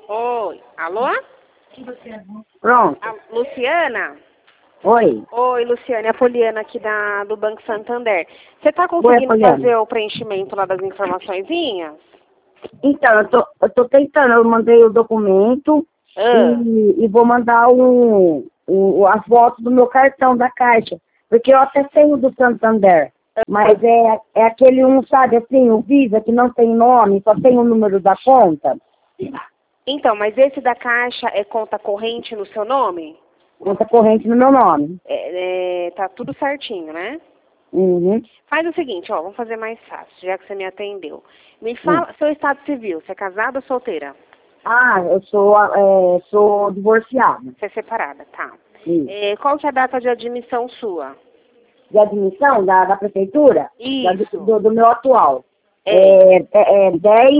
Oi. Alô? Pronto. Luciana? Oi. Oi, Luciana. É a Poliana aqui do Banco Santander. Você tá conseguindo Poliana. fazer o preenchimento lá das informaçõezinhas? Então, eu tô tentando, eu mandei o documento e vou mandar as fotos do meu cartão da Caixa. Porque eu até tenho do Santander. Mas é aquele sabe, assim, o Visa, que não tem nome, só tem o número da conta. Então, mas esse da Caixa é conta corrente no seu nome? Conta corrente no meu nome. Tá tudo certinho, né? Uhum. Faz o seguinte, ó, vamos fazer mais fácil, já que você me atendeu. Me fala seu estado civil, você é casada ou solteira? Ah, eu sou divorciada. Você é separada, tá. Sim. Qual que é a data de admissão sua? De admissão da prefeitura? Isso. Do meu atual. É. É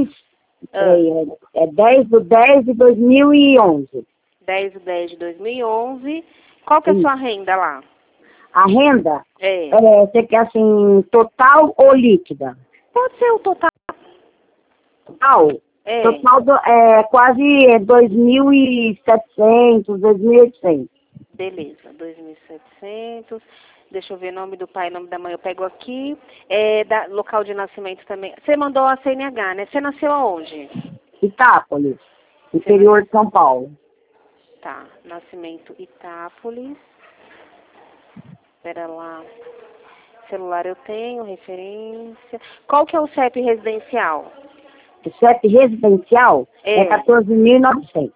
10 de 2011. 10/10/2011. Qual que é a sua renda lá? A renda? É. Você quer assim, total ou líquida? Pode ser o total. Total? É. Total é quase 2.700, 2.800. Beleza, 2.700. Deixa eu ver nome do pai, nome da mãe. Eu pego aqui. Local de nascimento também. Você mandou a CNH, né? Você nasceu aonde? Itápolis, interior de São Paulo. Tá, nascimento Itápolis. Espera lá. Celular eu tenho, referência. Qual que é o CEP residencial? O CEP residencial é 14.900.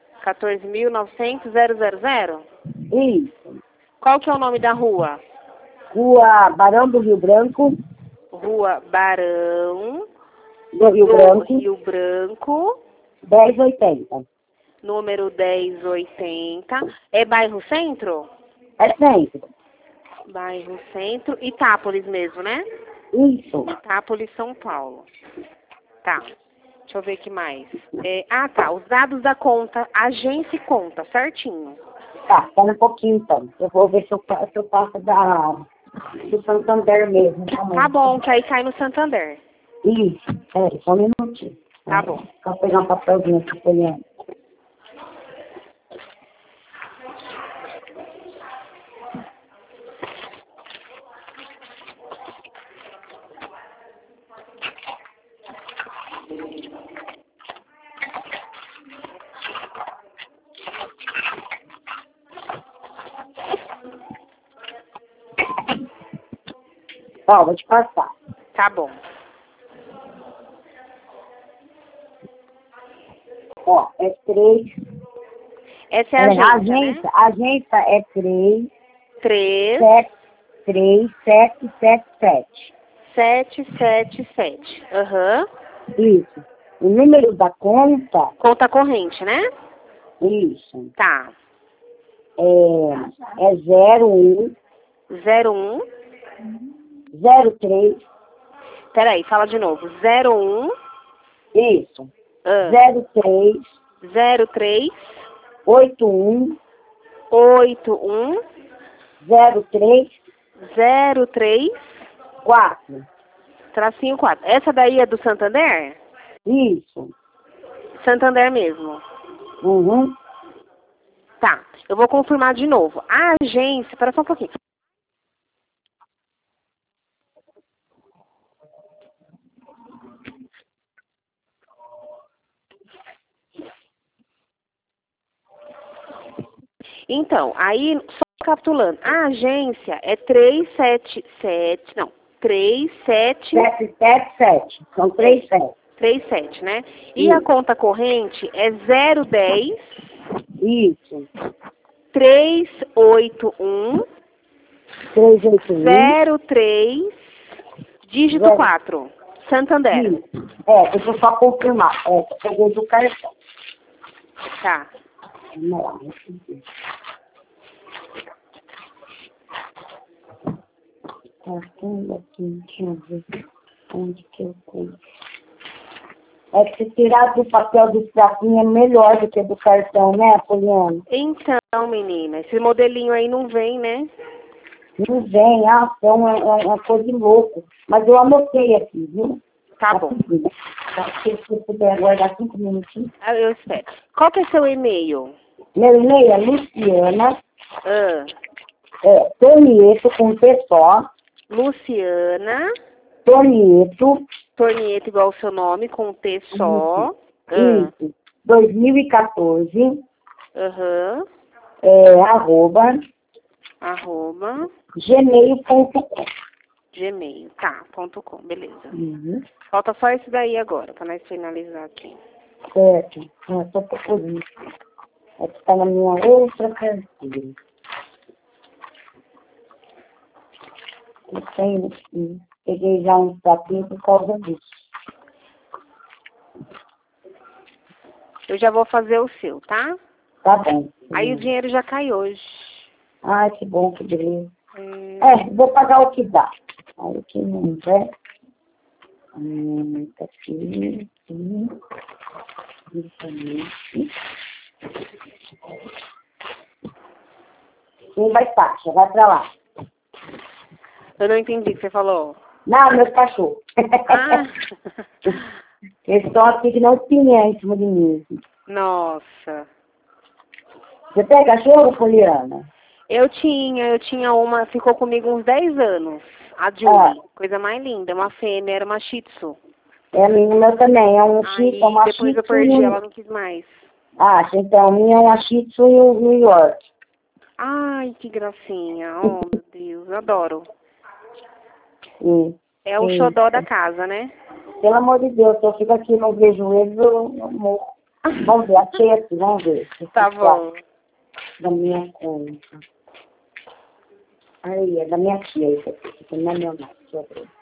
14.900.000? Isso. Qual que é o nome da rua? Rua Barão do Rio Branco. Rua Barão do Rio Branco. 1080. Número 1080. É bairro Centro? É centro. Bairro Centro. Itápolis mesmo, né? Isso. Itápolis, São Paulo. Tá. Deixa eu ver o que mais. Tá. Os dados da conta, agência e conta, certinho. Tá, espera um pouquinho então. Eu vou ver se eu passo do Santander mesmo. Tá bom, que aí cai no Santander. Isso. Só um minutinho. Tá bom. Vou pegar um papelzinho aqui, Poliana. Ó, vou te passar. Tá bom. Ó, é 3. Essa é a agência, né? A agência é 3. 3. 777. 777. Aham. Isso. O número da conta. Conta corrente, né? Isso. Tá. É 01. 01. 03. Peraí, fala de novo. 01. Isso. 03. 03. 81. 81. 03. 03. 4. Tracinho 4. Essa daí é do Santander? Isso. Santander mesmo. Uhum. Tá. Eu vou confirmar de novo. A agência... Espera só um pouquinho. Então, aí, só recapitulando, a agência é 377, não, 37... 777. São 37. 37, né? E Isso. a conta corrente é 010... Isso. 381... 381. 03... Dígito 4. Santander. Isso. Deixa eu só confirmar. Peguei do cartão. Tá. Vamos lá. Cartão aqui, deixa eu ver onde que eu tenho. É que se tirar do papel do tracinho é melhor do que do cartão, né, Poliana? Então, menina, esse modelinho aí não vem, né? Não vem, é uma coisa de louco. Mas eu anotei aqui, viu? Tá bom. Se você puder aguardar 5 minutinhos. Eu espero. Qual que é seu e-mail? Meu e-mail é Luciana Ah, Tornieto com T só. Luciana Tornieto. Tornieto, igual o seu nome, com T só. Isso. 2014. Aham. @, Arroba. gmail.com. Gmail. Tá, .com. Beleza. Uhum. Falta só esse daí agora, pra nós finalizar aqui. Certo. Estou procurando. É que está na minha outra carteira. Eu tenho, peguei já um papinho por causa disso. Eu já vou fazer o seu, tá? Tá bom. Aí o dinheiro já cai hoje. Ai, que bom, que beleza. Vou pagar o que dá. Aí o que não der. Tá aqui. Quem vai taxa? Vai pra lá. Eu não entendi o que você falou. Não, meus cachorros. Ah. Eles estão aqui que não tinha em cima de mim. Nossa. Você tem cachorro, Poliana? Eu tinha uma, ficou comigo uns 10 anos. A Julie, coisa mais linda, uma fêmea, era uma Shih Tzu. É a minha, meu também, é um Shih Tzu, uma Shih Tzu. Depois eu perdi, ela não quis mais. Ah, então, a minha é uma Shih Tzu e o New York. Ai, que gracinha. Oh, meu Deus, eu adoro. Sim. É o xodó da casa, né? Pelo amor de Deus, se eu fico aqui e não vejo eles, eu morro. Vamos ver, achei aqui, vamos ver. Tá bom. Da minha conta. Aí, é da minha tia, isso aqui não é meu não. Deixa eu ver.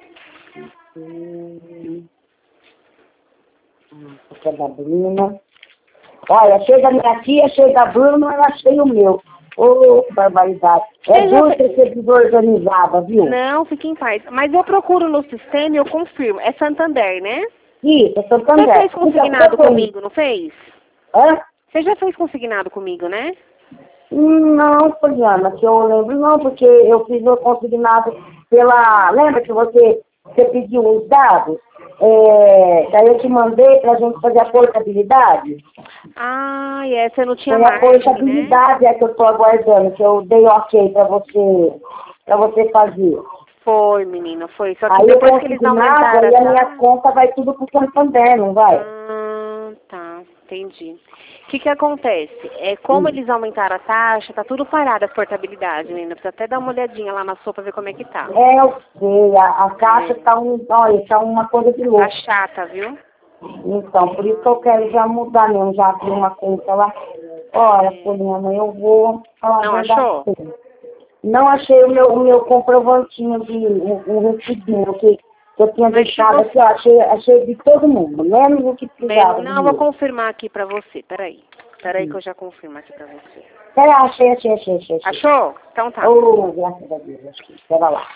Essa é da Bruna. Olha, achei da minha tia, achei da Bruna, eu achei o meu. Ô, que barbaridade. É duro ter sido desorganizada, viu? Não, fique em paz. Mas eu procuro no sistema e eu confirmo. É Santander, né? Isso, é Santander. Você fez consignado comigo, não fez? Hã? Você já fez consignado comigo, né? Não, Poliana, que eu lembro não, porque eu fiz o consignado pela... Lembra que você pediu os dados? Daí eu te mandei pra gente fazer a portabilidade. Ah, você não tinha Foi a margem, portabilidade, né? que eu tô aguardando, que eu dei ok pra você fazer. Foi, menina, foi. Só que Aí depois que eles aumentaram... aí a minha conta vai tudo pro Santander, não vai? Tá, entendi. O que acontece? Como eles aumentaram a taxa, tá tudo parado a portabilidade, menina. Precisa até dar uma olhadinha lá na sopa, ver como é que tá. Eu sei, a caixa tá olha, tá uma coisa de louco. Tá chata, viu? Então, por isso que eu quero já mudar mesmo, já abrir uma conta lá. Olha, Poliana, eu vou falar Não a verdade achou? pra você. Não achei o meu comprovantinho de um recibinho que eu tinha deixado aqui, ó, achei de todo mundo, menos o que precisava. Não, eu vou confirmar aqui pra você, peraí. Peraí que eu já confirmo aqui pra você. Achei. Achou? Então tá. Oh, graças a Deus, acho que espera lá.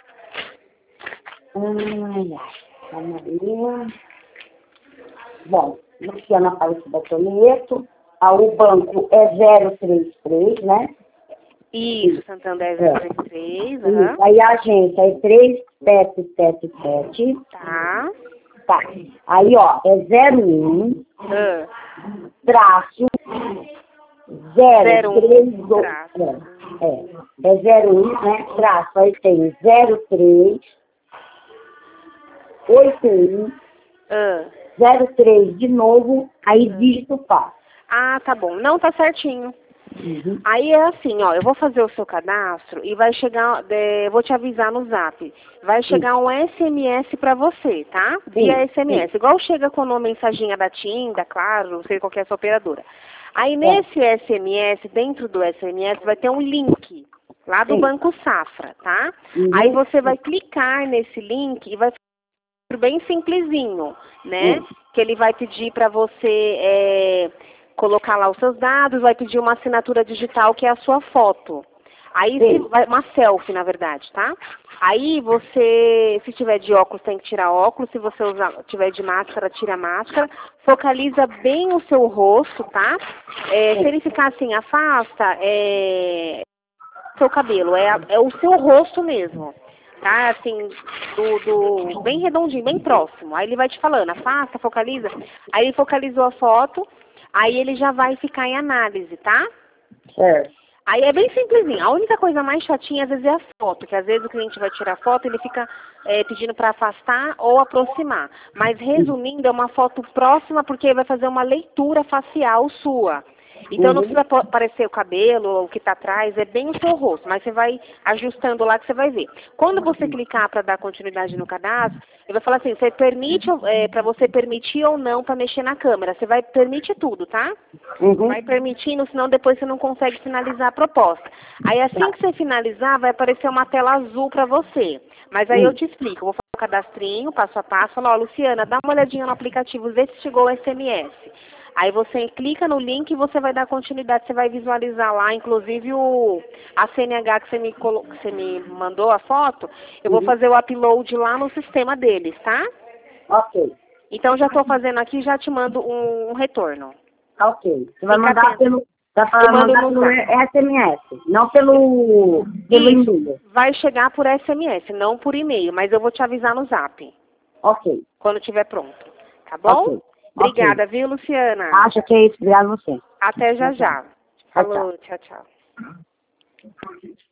Ai, calma aí. Bom, Luciana Aparecida Tonieto, o banco é 033, né? Isso, Santander 033, aham. Aí a agência é 3777. Tá. Aí, ó, é 01 traço 032. Traço. É 01, né? Traço, aí tem 03 81 03 de novo, aí dígito par. Ah, tá bom. Não, tá certinho. Aí é assim, ó, eu vou fazer o seu cadastro e vai chegar, vou te avisar no zap, vai chegar um SMS pra você, tá? Via SMS, igual chega quando uma mensaginha da TIM, da Claro, não sei qual que é a sua operadora. Aí nesse SMS, dentro do SMS, vai ter um link lá do Banco Safra, tá? Aí você vai clicar nesse link e vai ficar bem simplesinho, né? Que ele vai pedir pra você colocar lá os seus dados, vai pedir uma assinatura digital, que é a sua foto. Aí, uma selfie, na verdade, tá? Aí você, se tiver de óculos, tem que tirar óculos. Se você tiver de máscara, tira a máscara. Focaliza bem o seu rosto, tá? Se ele ficar assim, afasta, seu cabelo. É o seu rosto mesmo. tá? Assim, bem redondinho, bem próximo. Aí ele vai te falando, afasta, focaliza. Aí ele focalizou a foto, aí ele já vai ficar em análise, tá? Certo. Aí é bem simplesinho. A única coisa mais chatinha, às vezes, é a foto, que às vezes o cliente vai tirar foto, ele fica pedindo para afastar ou aproximar. Mas, resumindo, é uma foto próxima, porque vai fazer uma leitura facial sua. Então, não precisa aparecer o cabelo ou o que está atrás, é bem o seu rosto, mas você vai ajustando lá que você vai ver. Quando você clicar para dar continuidade no cadastro, ele vai falar assim, você permite, para você permitir ou não para mexer na câmera. Você vai permitir tudo, tá? Vai permitindo, senão depois você não consegue finalizar a proposta. Aí assim que você finalizar, vai aparecer uma tela azul para você. Mas aí eu te explico, eu vou fazer o cadastrinho, passo a passo, falar, ó, Luciana, dá uma olhadinha no aplicativo, vê se chegou o SMS. Aí você clica no link e você vai dar continuidade, você vai visualizar lá, inclusive a CNH que você me mandou a foto, eu vou fazer o upload lá no sistema deles, tá? Ok. Então já estou fazendo aqui, já te mando um retorno. Ok. Você vai mandar pelo SMS, não pelo e-mail. Vai chegar por SMS, não por e-mail, mas eu vou te avisar no Zap. Ok. Quando estiver pronto. Tá bom? Ok. Obrigada, viu, Luciana? Acho que é isso. Obrigada a você. Até já já. Tchau, Falou, tchau, tchau.